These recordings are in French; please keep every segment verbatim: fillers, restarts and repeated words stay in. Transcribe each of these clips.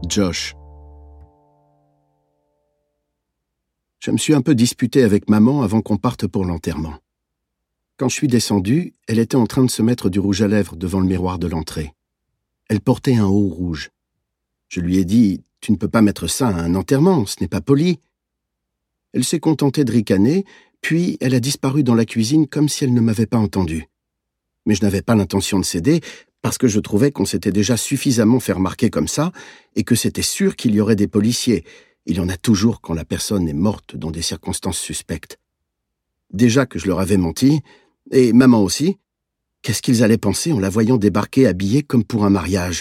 Josh. Je me suis un peu disputé avec maman avant qu'on parte pour l'enterrement. Quand je suis descendu, elle était en train de se mettre du rouge à lèvres devant le miroir de l'entrée. Elle portait un haut rouge. Je lui ai dit « Tu ne peux pas mettre ça à un enterrement, ce n'est pas poli ». Elle s'est contentée de ricaner, puis elle a disparu dans la cuisine comme si elle ne m'avait pas entendu. Mais je n'avais pas l'intention de céder, parce que je trouvais qu'on s'était déjà suffisamment fait remarquer comme ça, et que c'était sûr qu'il y aurait des policiers. Il y en a toujours quand la personne est morte dans des circonstances suspectes. Déjà que je leur avais menti, et maman aussi, qu'est-ce qu'ils allaient penser en la voyant débarquer habillée comme pour un mariage?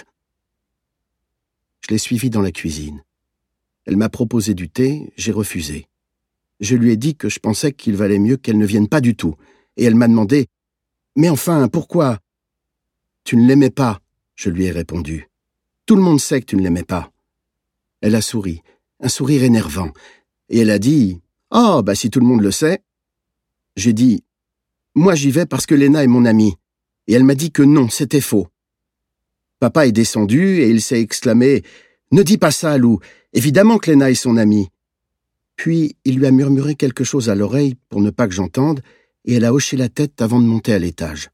Je l'ai suivie dans la cuisine. Elle m'a proposé du thé, j'ai refusé. Je lui ai dit que je pensais qu'il valait mieux qu'elle ne vienne pas du tout, et elle m'a demandé « Mais enfin, pourquoi ?»« Tu ne l'aimais pas », je lui ai répondu. « Tout le monde sait que tu ne l'aimais pas. » Elle a souri, un sourire énervant, et elle a dit « Oh, bah si tout le monde le sait !» J'ai dit « Moi j'y vais parce que Léna est mon amie. » Et elle m'a dit que non, c'était faux. Papa est descendu et il s'est exclamé « Ne dis pas ça, Lou, évidemment que Léna est son amie. » Puis il lui a murmuré quelque chose à l'oreille pour ne pas que j'entende, et elle a hoché la tête avant de monter à l'étage.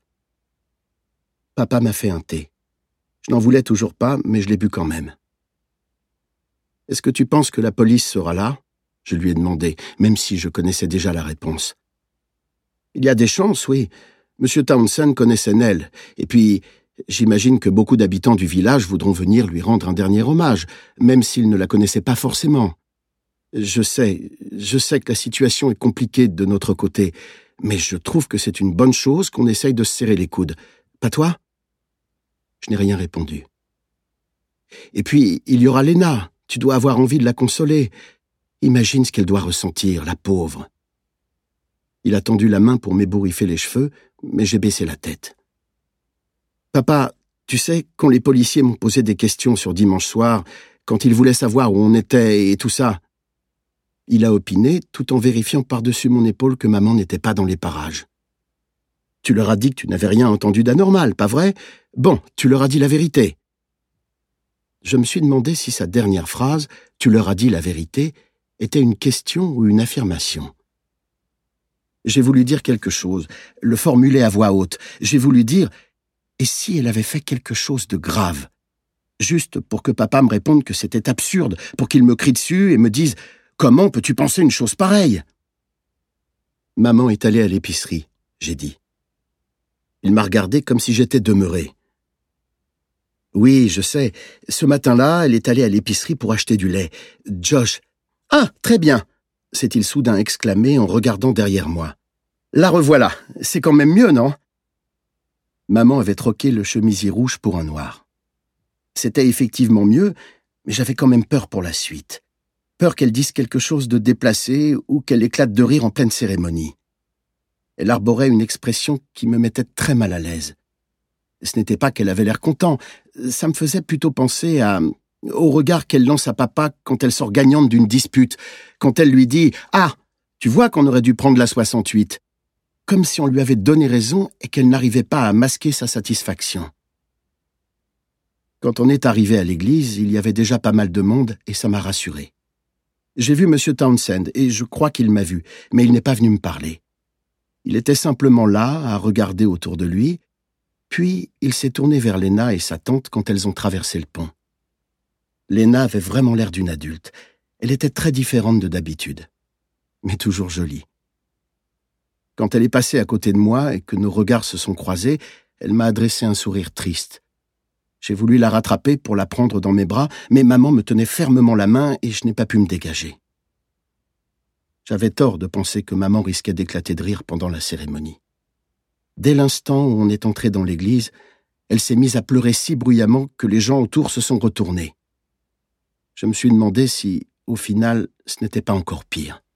Papa m'a fait un thé. Je n'en voulais toujours pas, mais je l'ai bu quand même. « Est-ce que tu penses que la police sera là ?» je lui ai demandé, même si je connaissais déjà la réponse. « Il y a des chances, oui. Monsieur Townsend connaissait Nell, et puis j'imagine que beaucoup d'habitants du village voudront venir lui rendre un dernier hommage, même s'ils ne la connaissaient pas forcément. Je sais, je sais que la situation est compliquée de notre côté, mais je trouve que c'est une bonne chose qu'on essaye de se serrer les coudes. Pas toi ?» Je n'ai rien répondu. « Et puis, il y aura Léna. Tu dois avoir envie de la consoler. Imagine ce qu'elle doit ressentir, la pauvre. » Il a tendu la main pour m'ébouriffer les cheveux, mais j'ai baissé la tête. « Papa, tu sais, quand les policiers m'ont posé des questions sur dimanche soir, quand ils voulaient savoir où on était et tout ça, il a opiné tout en vérifiant par-dessus mon épaule que maman n'était pas dans les parages. « Tu leur as dit que tu n'avais rien entendu d'anormal, pas vrai? Bon, tu leur as dit la vérité. » Je me suis demandé si sa dernière phrase, « Tu leur as dit la vérité », était une question ou une affirmation. J'ai voulu dire quelque chose, le formuler à voix haute. J'ai voulu dire « Et si elle avait fait quelque chose de grave ?» Juste pour que papa me réponde que c'était absurde, pour qu'il me crie dessus et me dise « Comment peux-tu penser une chose pareille ?» Maman est allée à l'épicerie, j'ai dit. Il m'a regardé comme si j'étais demeuré. Oui, je sais, ce matin-là, elle est allée à l'épicerie pour acheter du lait. Josh. Ah, très bien, s'est-il soudain exclamé en regardant derrière moi. La revoilà, c'est quand même mieux, non? Maman avait troqué le chemisier rouge pour un noir. C'était effectivement mieux, mais j'avais quand même peur pour la suite. Peur qu'elle dise quelque chose de déplacé ou qu'elle éclate de rire en pleine cérémonie. Elle arborait une expression qui me mettait très mal à l'aise. Ce n'était pas qu'elle avait l'air content, ça me faisait plutôt penser à, au regard qu'elle lance à papa quand elle sort gagnante d'une dispute, quand elle lui dit « Ah, tu vois qu'on aurait dû prendre la soixante-huit », comme si on lui avait donné raison et qu'elle n'arrivait pas à masquer sa satisfaction. Quand on est arrivé à l'église, il y avait déjà pas mal de monde et ça m'a rassuré. J'ai vu Monsieur Townsend et je crois qu'il m'a vu, mais il n'est pas venu me parler. Il était simplement là, à regarder autour de lui, puis il s'est tourné vers Léna et sa tante quand elles ont traversé le pont. Léna avait vraiment l'air d'une adulte. Elle était très différente de d'habitude, mais toujours jolie. Quand elle est passée à côté de moi et que nos regards se sont croisés, elle m'a adressé un sourire triste. J'ai voulu la rattraper pour la prendre dans mes bras, mais maman me tenait fermement la main et je n'ai pas pu me dégager. J'avais tort de penser que maman risquait d'éclater de rire pendant la cérémonie. Dès l'instant où on est entré dans l'église, elle s'est mise à pleurer si bruyamment que les gens autour se sont retournés. Je me suis demandé si, au final, ce n'était pas encore pire.